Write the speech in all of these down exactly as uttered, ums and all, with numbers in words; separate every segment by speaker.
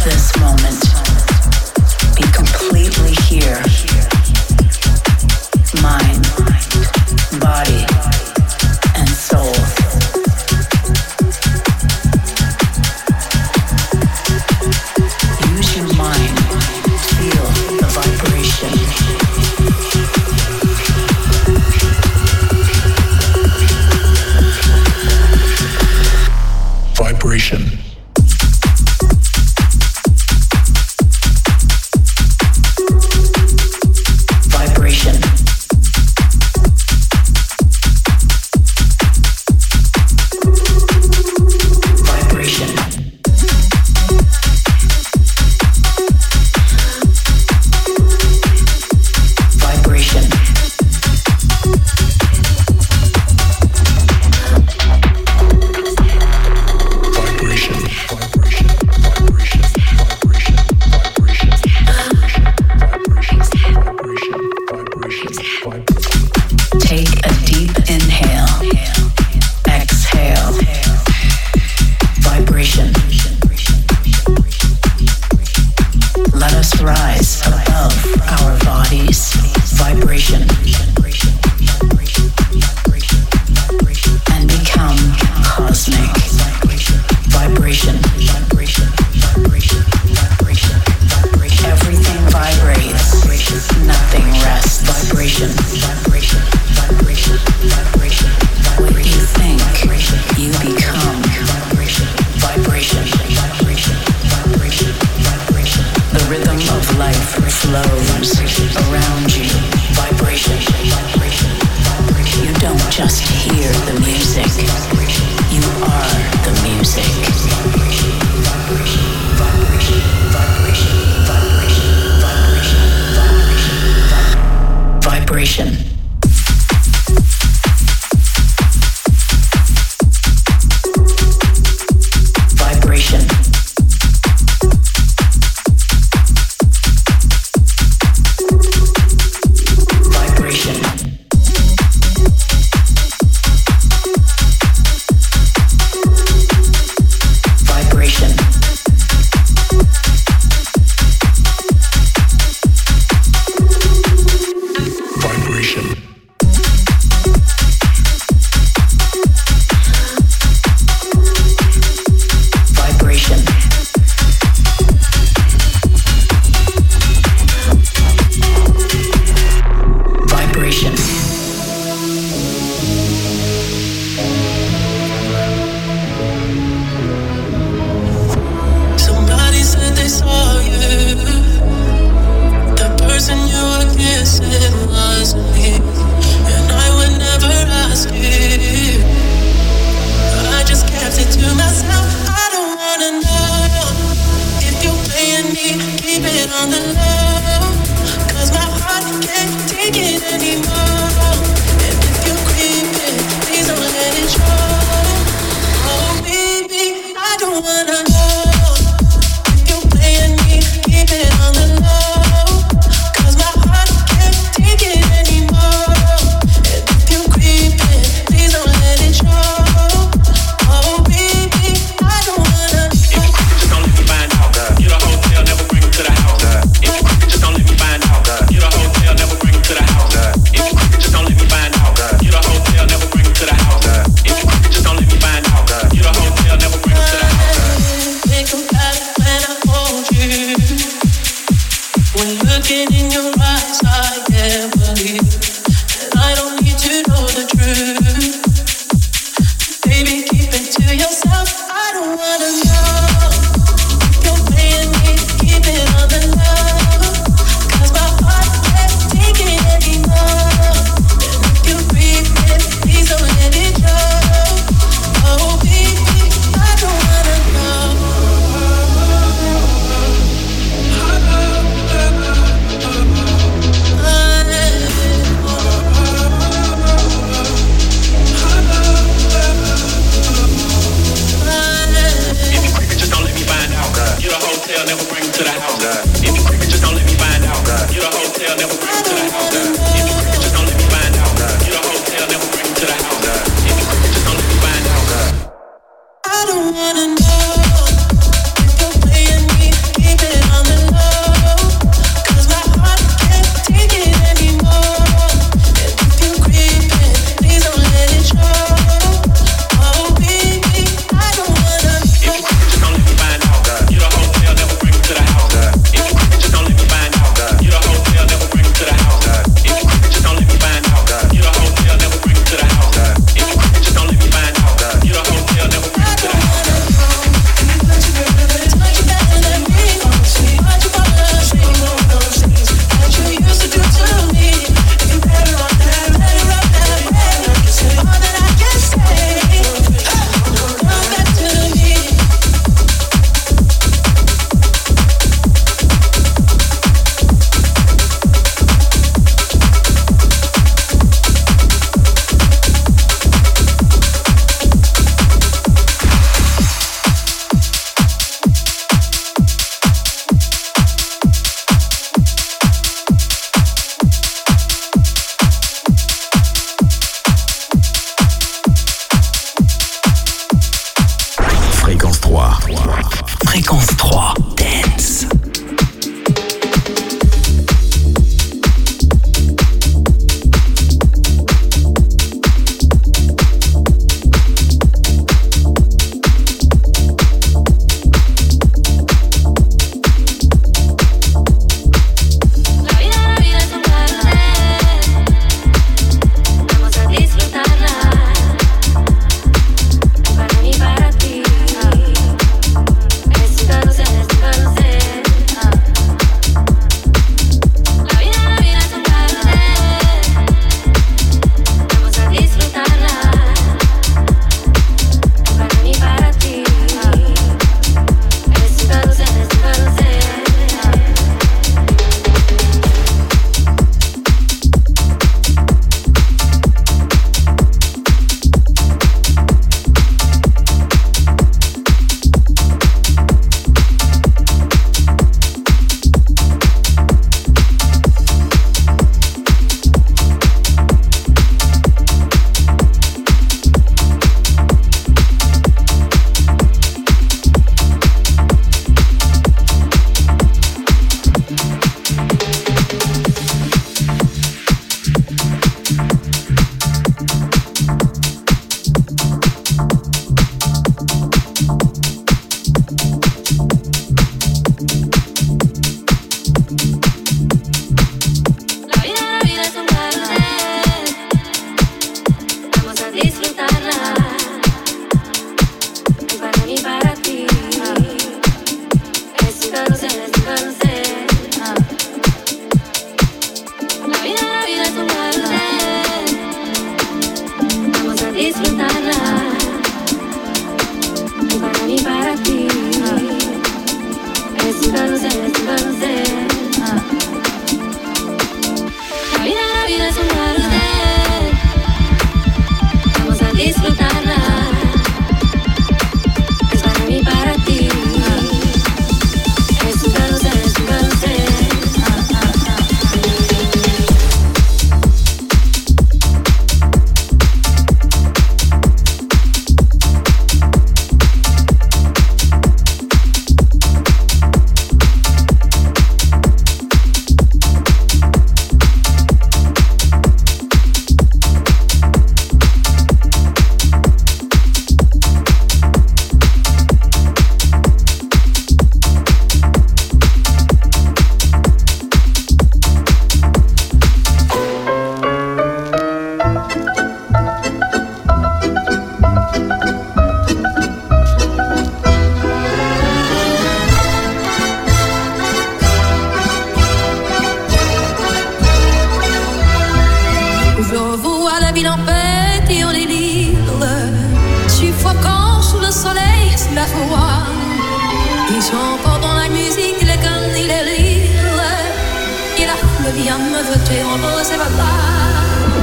Speaker 1: this moment. Be completely here. Mind, body, and soul. Use your mind. Feel the vibration. Vibration.
Speaker 2: I don't wanna know if you're playing me. Son corps dans la musique, il est comme il est libre. Il a le bien me jeter en beau, c'est pas grave.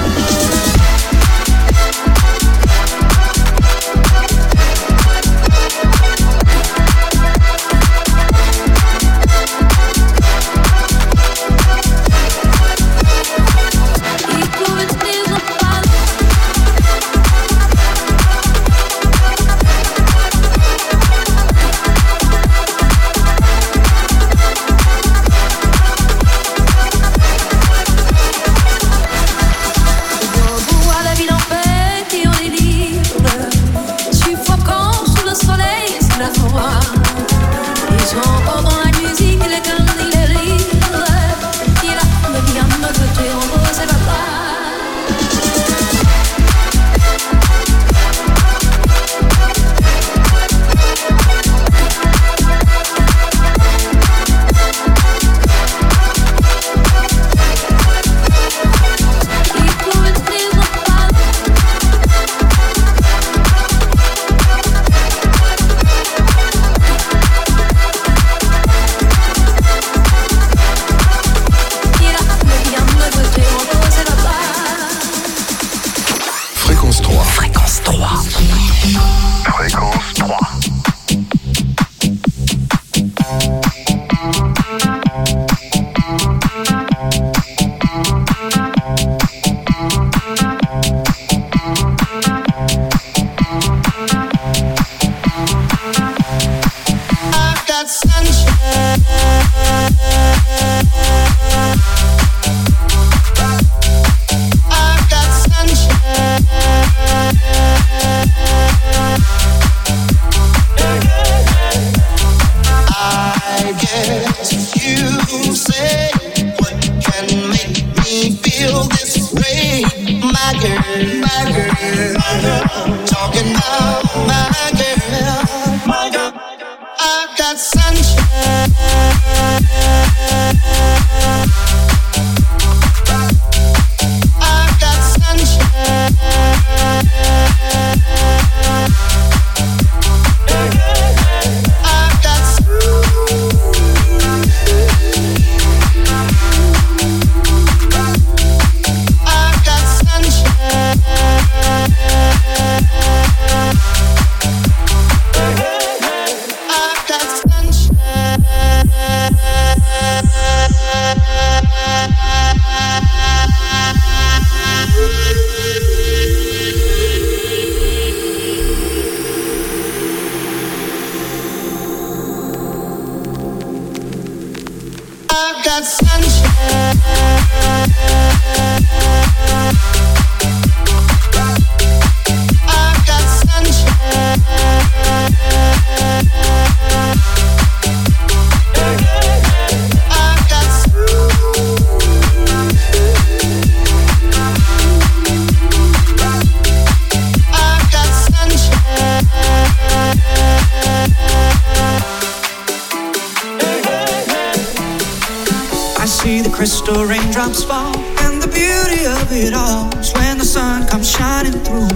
Speaker 3: Crystal raindrops fall, and the beauty of it all is when the sun comes shining through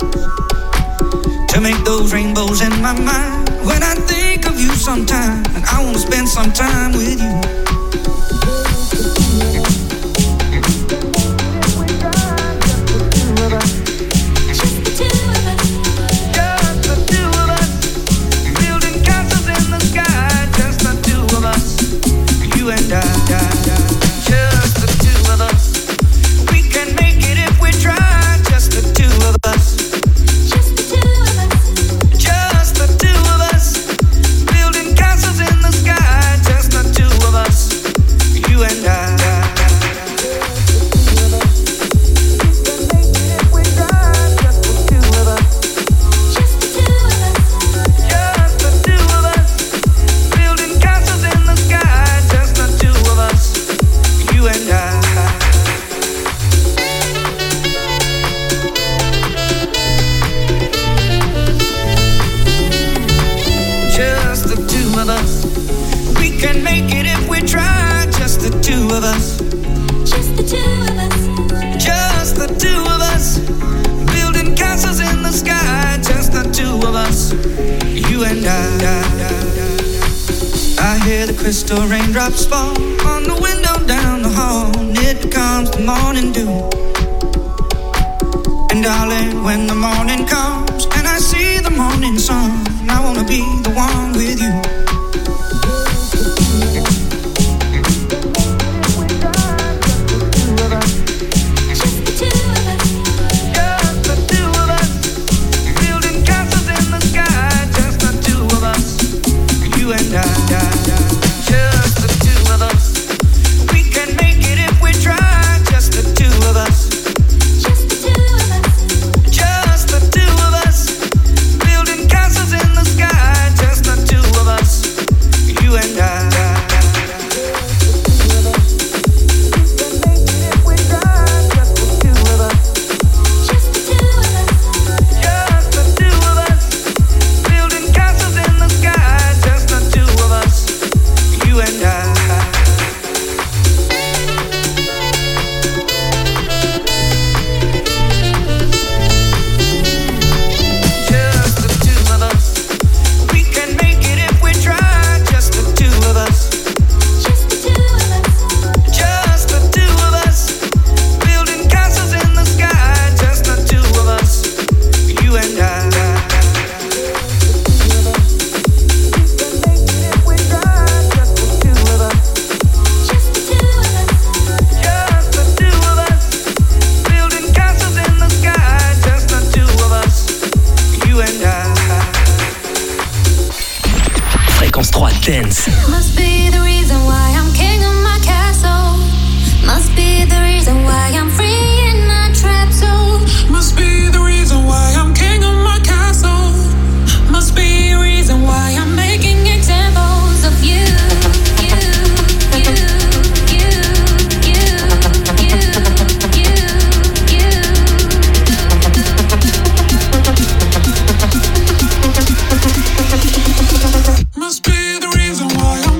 Speaker 3: to make those rainbows in my mind. When I think of you sometime, and I wanna spend some time with you. And I, I, I, just the two of us. We can make it if we try. Just the two of us. Just the two of us. Just the two of us. Building castles in the sky. crystal raindrops fall on the window down the hall, and it becomes the morning dew. And darling, when the morning comes and I see the morning sun, I wanna be the one with you.
Speaker 4: Dance.
Speaker 2: Must be the reason why I'm king of my castle. Must be the reason why I'm free in my trap zone.
Speaker 5: Must be the reason why I'm king of my castle. Must be the reason why I'm making examples of you. You, you, you, you, you, you, you. Must be the reason why I'm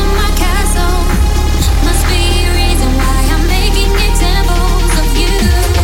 Speaker 2: You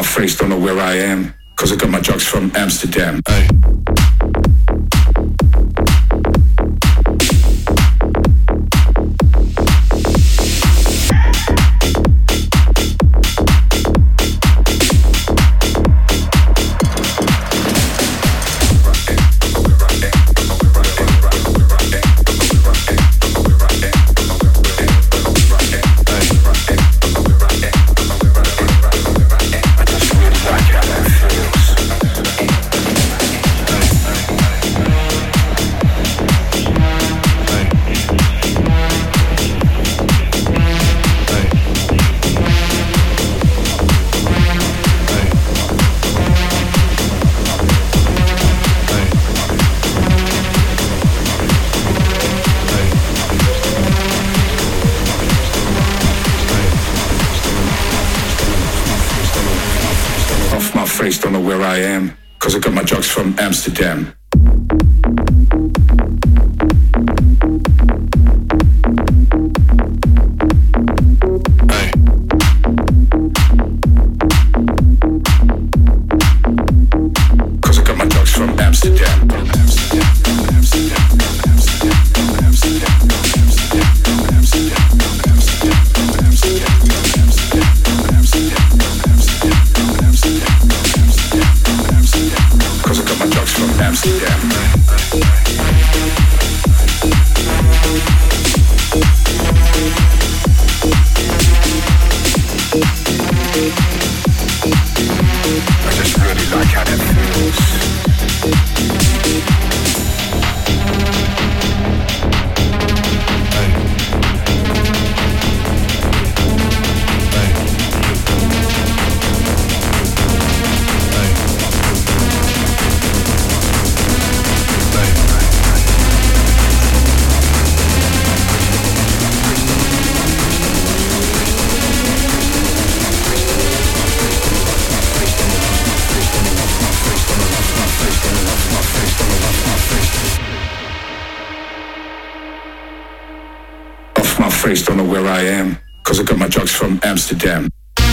Speaker 4: my face, don't know where I am, cause I got my drugs from Amsterdam. Ay. Don't know where I am, cause I got my drugs from Amsterdam. Cause I got my drugs from Amsterdam. Don't know where I am, cause I got my drugs from Amsterdam.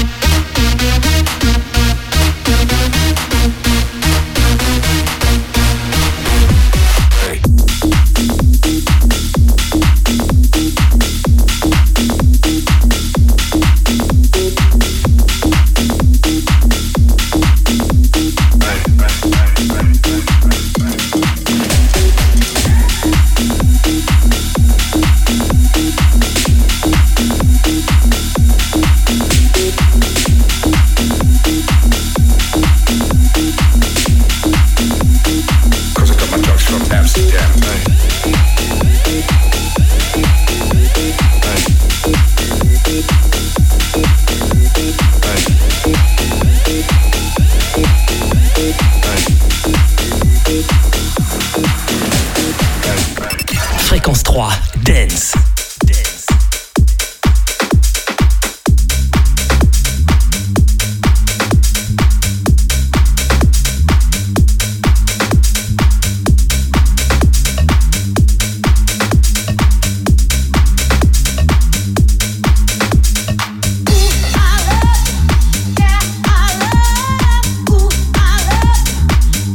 Speaker 6: Fréquence trois, Dance.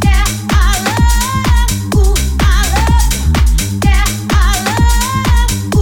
Speaker 2: Ooh, I love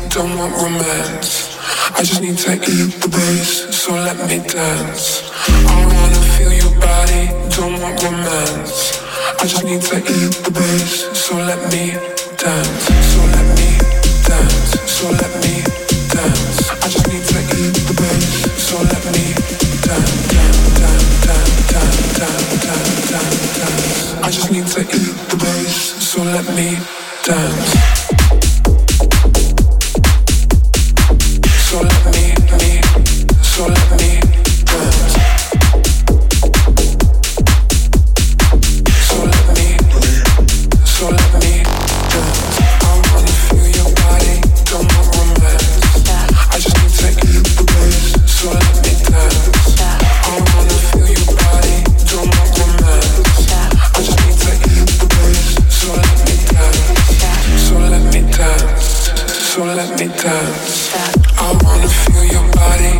Speaker 7: don't want romance. I just need to eat the bass, so let me dance. I wanna feel your body, don't want romance. I just need to eat the bass, so let me dance. So let me dance, so let me dance. I just need to eat the bass, so let me dance. I just need to eat the bass, so let me dance. So let me, me, so let me dance. So let me, so let me dance. I wanna feel your body, don't want romance. I just need to eat the bass, so let me dance. I wanna feel your body, don't want romance. I just need to eat the bass, so let me dance. So let me dance, so let me dance. I wanna feel your body.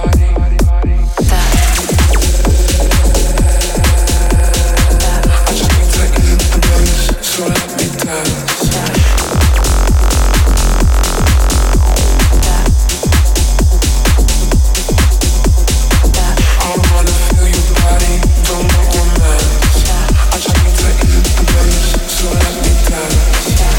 Speaker 7: I just need to eat the bass, so let me dance. I wanna feel your body, don't want romance. I just need to eat the bass, so let me dance.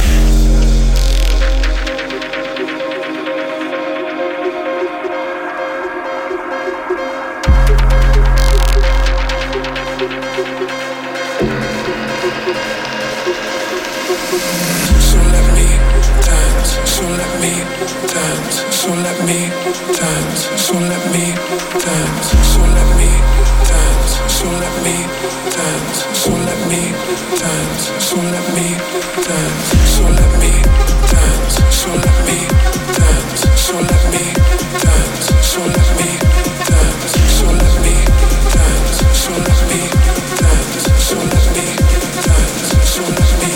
Speaker 7: So let me dance, so let me dance, so let me dance, so let me dance, so let me dance, so let me dance, so let me dance, so let me dance, so let me dance, so let me dance, so let me dance, so let me dance, so let me dance, so let me dance, so let me dance, so let me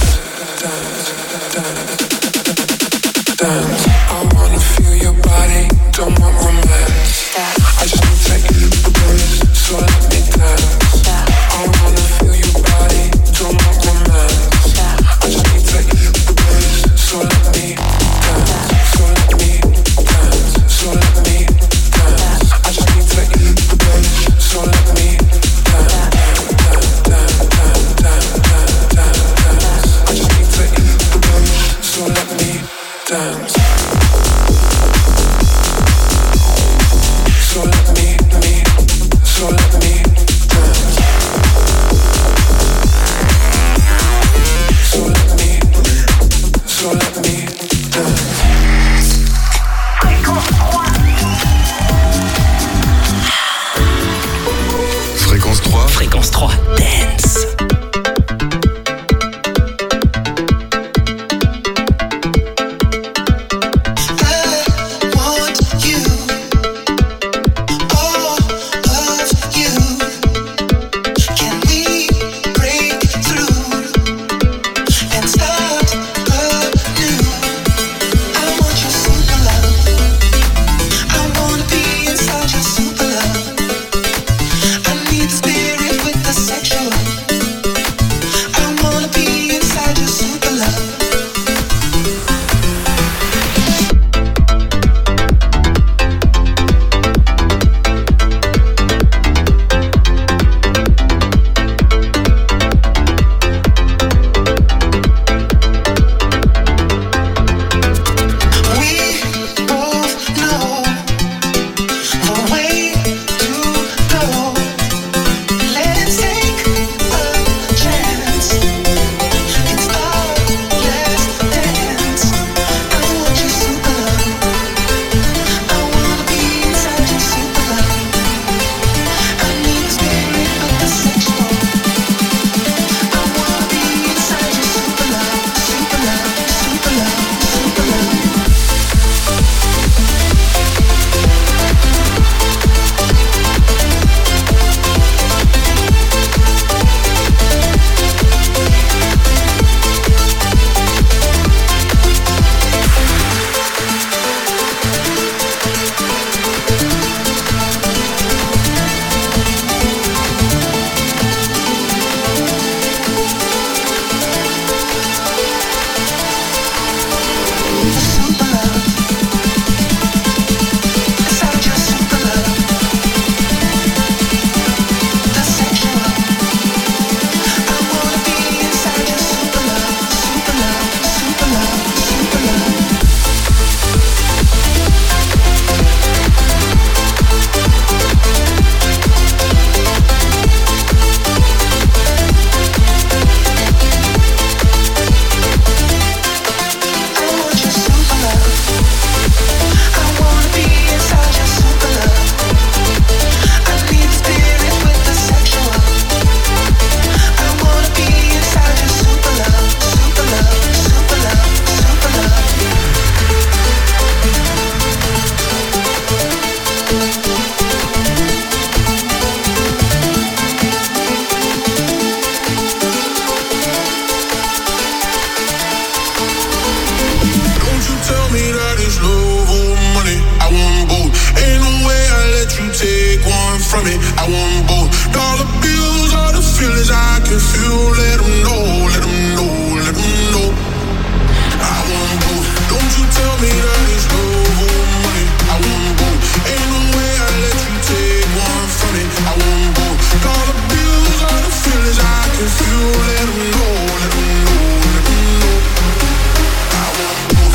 Speaker 7: dance. I wanna feel your body.
Speaker 8: From it, I want both. Dollar bills, all the feelings I can feel. Let them know, let them know, let them know. I want both. Don't you tell me that it's love or money. I want both. Ain't no way I let you take one from me. I want both. Dollar bills, all the feelings I can feel. Let them know, let them know, let them know. I want both.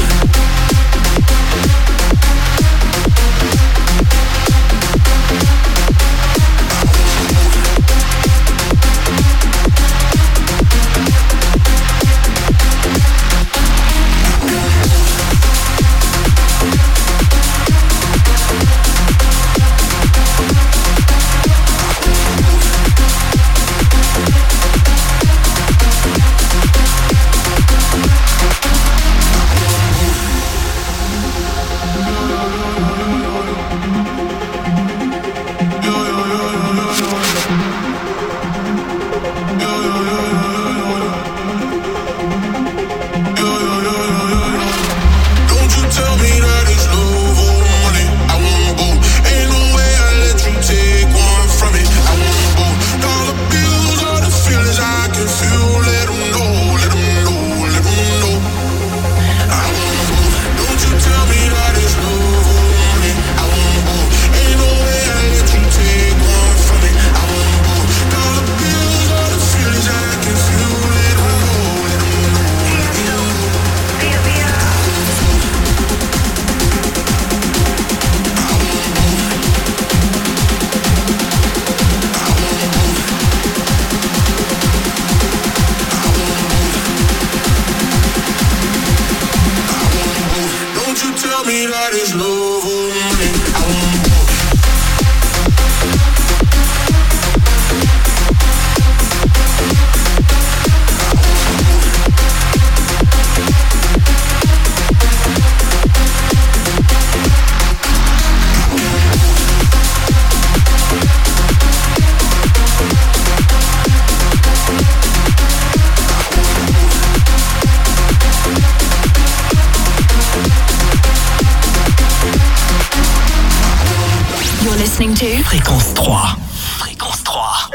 Speaker 6: Fréquence trois. Fréquence trois.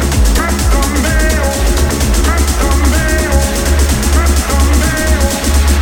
Speaker 8: Come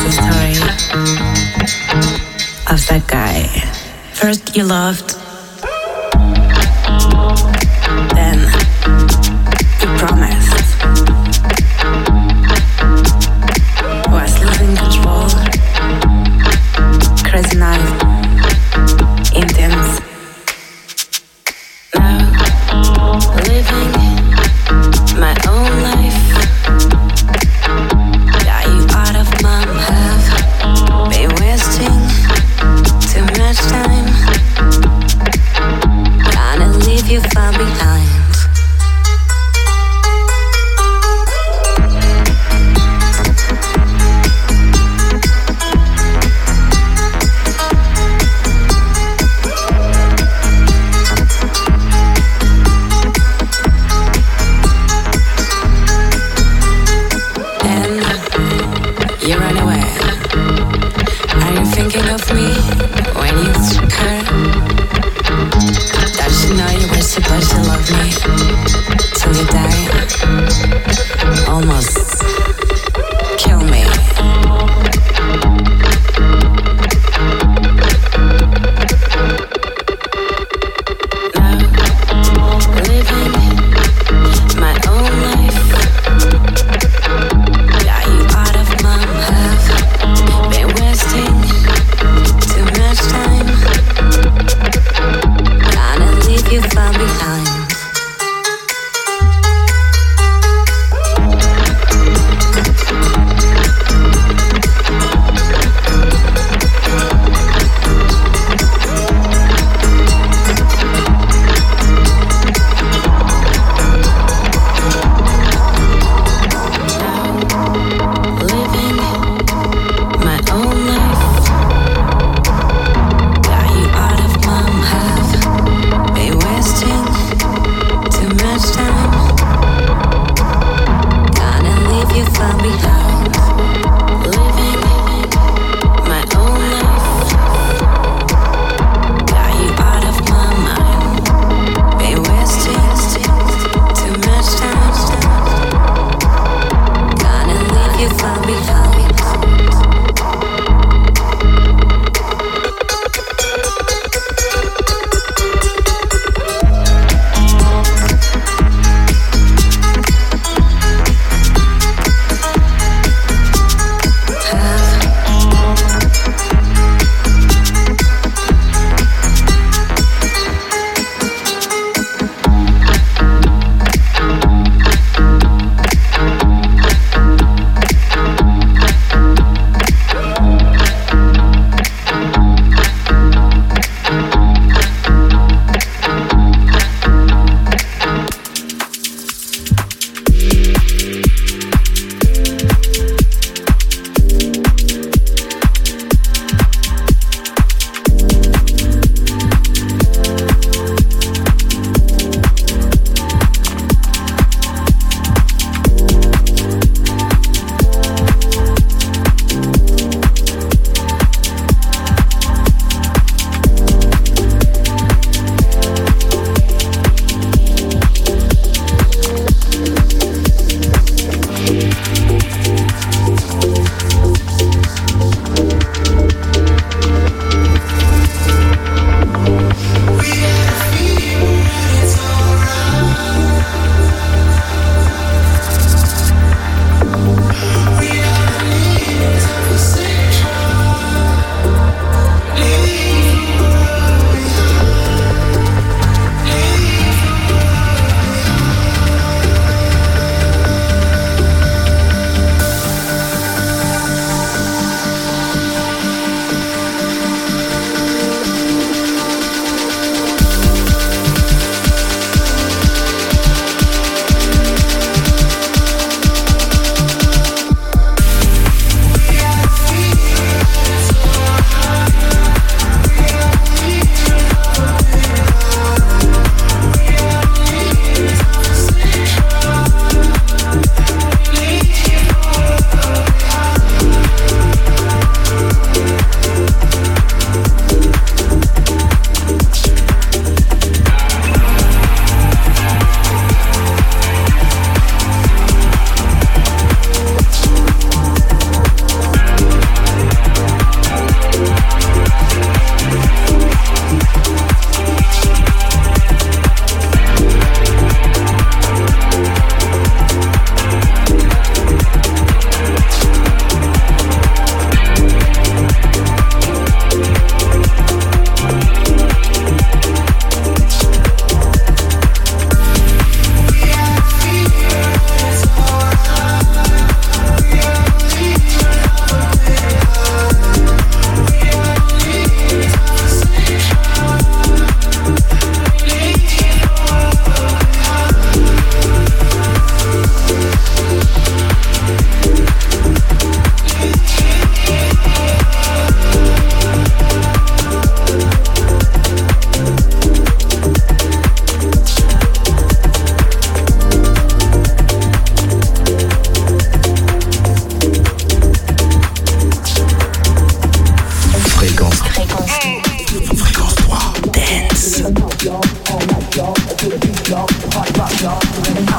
Speaker 1: the story of that guy. First you loved, then you promised. Was losing control. Crazy night, intense. Now living my own life. Got you out of my have been wasting too much time.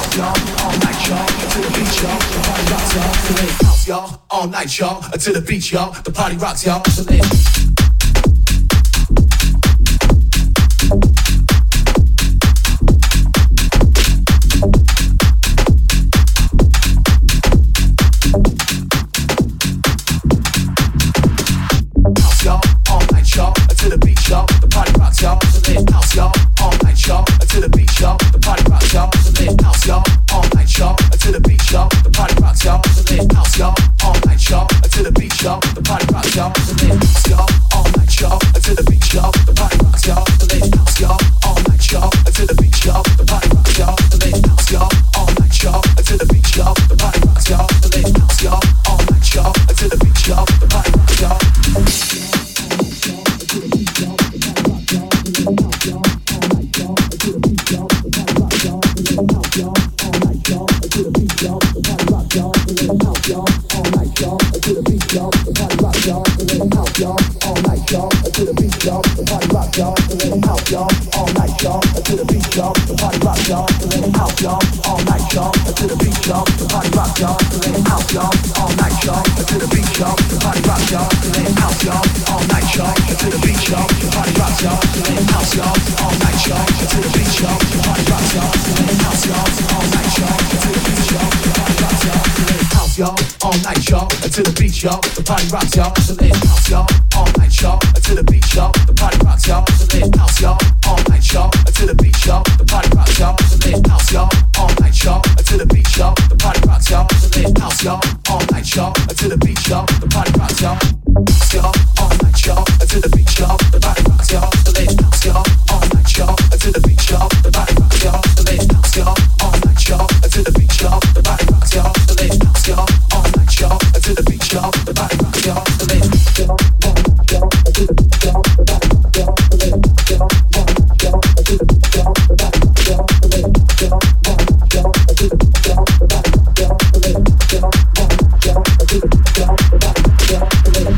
Speaker 9: All night, y'all, until the beach, y'all. The party rocks, y'all. So let's house, y'all. All night, y'all, until the beach, y'all. The party rocks, y'all. So let's house, y'all. All night, y'all, until the beach, y'all. The party rocks, y'all. So let's house, y'all. All night, y'all, until the beach, y'all. The party rocks, y'all. So let's house, y'all. All night, y'all, until the beach, y'all. The party rocks, y'all. So let's house, y'all. All night, y'all, until the beach, y'all. The party rocks, y'all. So let's house, y'all. All night, y'all, until the beach, y'all. The party rocks, y'all. So let's house, y'all. All night, y'all, until the beach, y'all. The party rocks, y'all. So let's house, y'all. All night, y'all, until the beach, y'all. The party rocks, y'all. All night, y'all, until the beach, y'all. The party rocks, y'all. So let's house, y'all. All night, y'all, until the beach, y'all. The party rocks, y'all. So let's house, y'all. All night, y'all, until the beach, y'all. The party rocks, y'all. So let's house, y'all. All night, y'all, until the beach, y'all. The party rocks, y'all. So let's house, y'all. All night, y'all, until the beach, y'all. The party rocks, y'all. Y'all, all night, y'all, until the beach, y'all. The party rocks, y'all. So let's house, y'all. All night, y'all, until the beach, y'all. The party rocks, y'all. So let's house, y'all. All night, y'all, until the beach, y'all. The party rocks, y'all. So let's house, y'all. All night, y'all, until the beach, y'all. The party rocks, y'all. So let's house, y'all. All night, y'all, until the beach, y'all. The party rocks, y'all. So let's house, y'all. All night, y'all, until the beach, y'all. The party rocks, y'all. So let's house, y'all. All night, y'all, until the beach, y'all. The party rocks, y'all. So let's house, y'all. All night, y'all, until the beach, y'all. The party rocks, y'all. So let's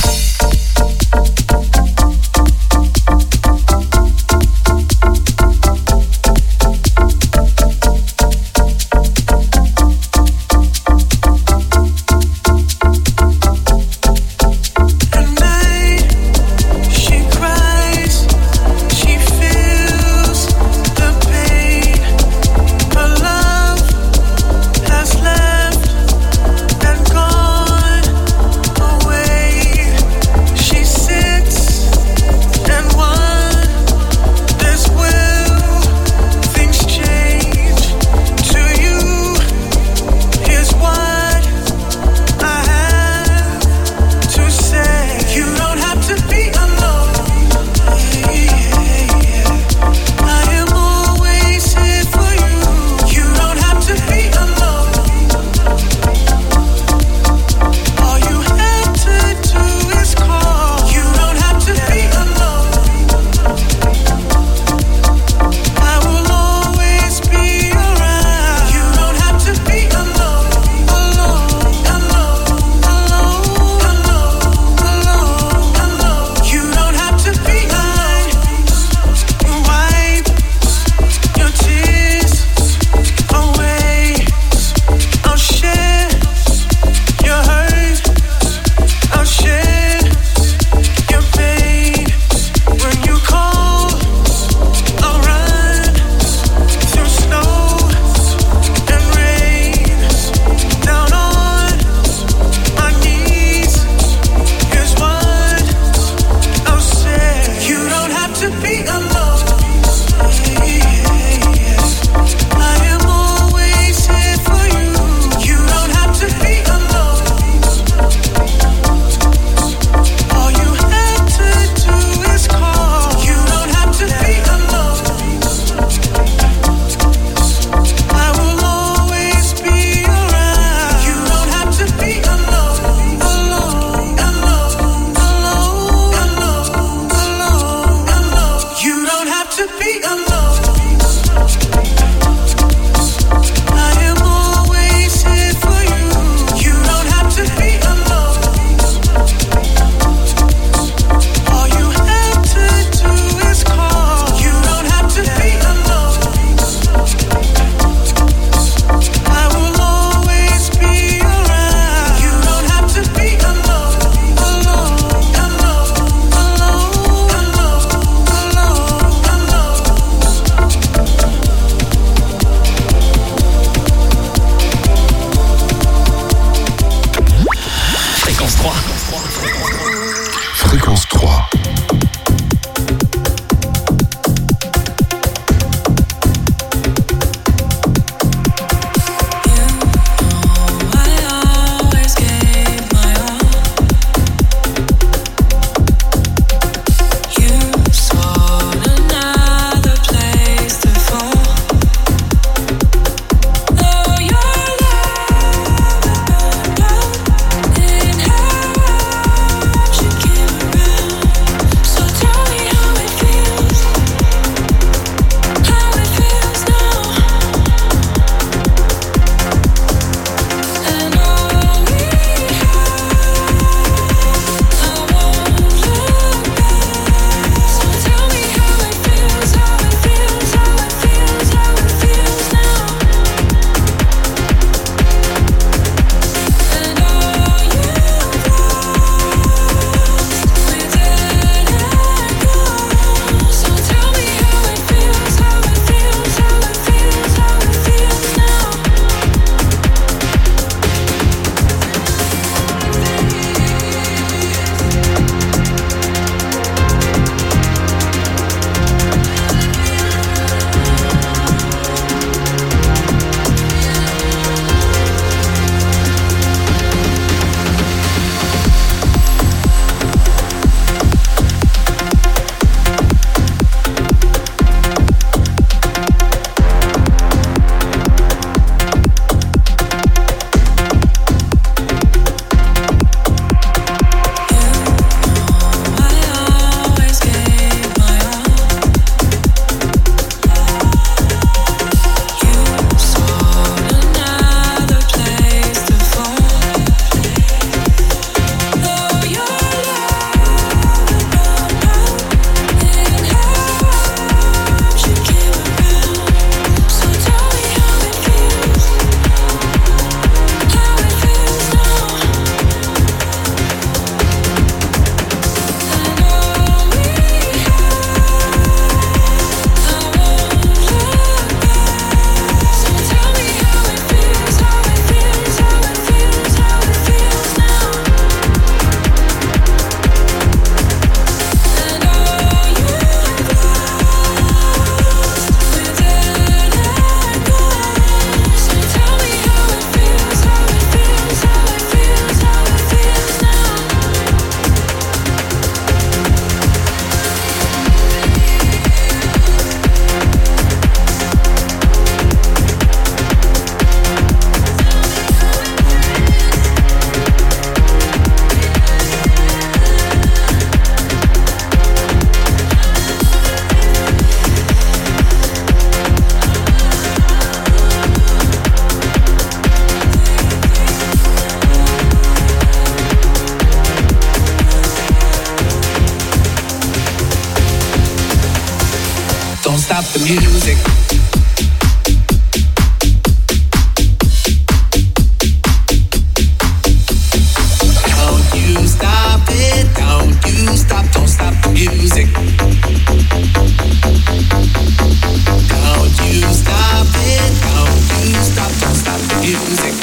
Speaker 10: music.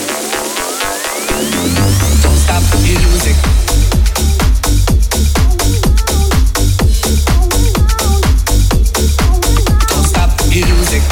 Speaker 10: Don't stop the music. Don't stop the music.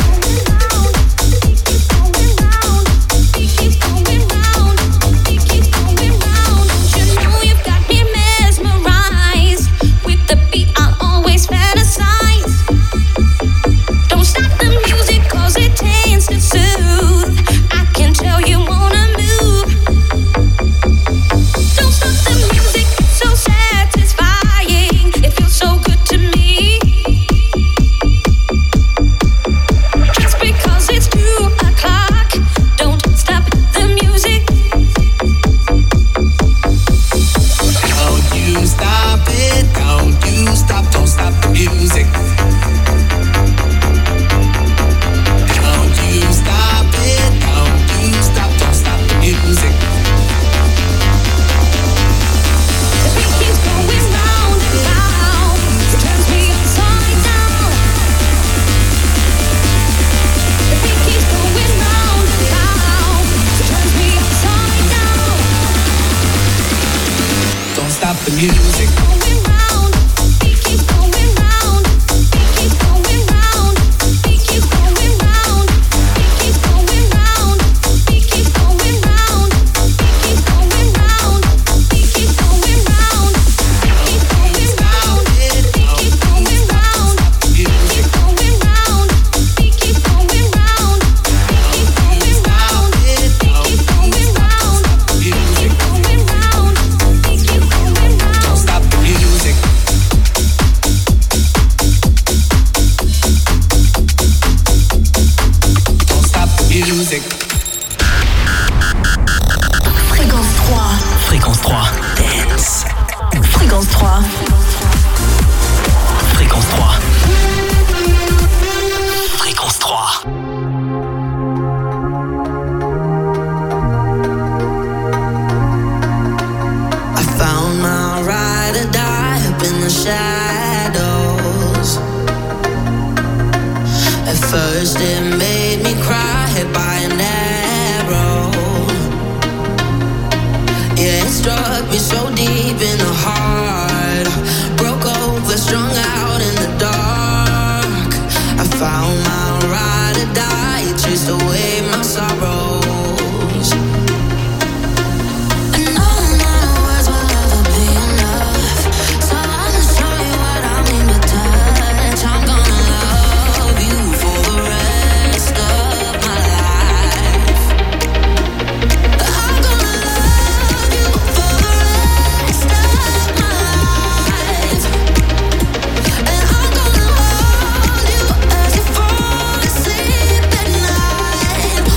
Speaker 11: Found my ride or die, chased away my sorrows.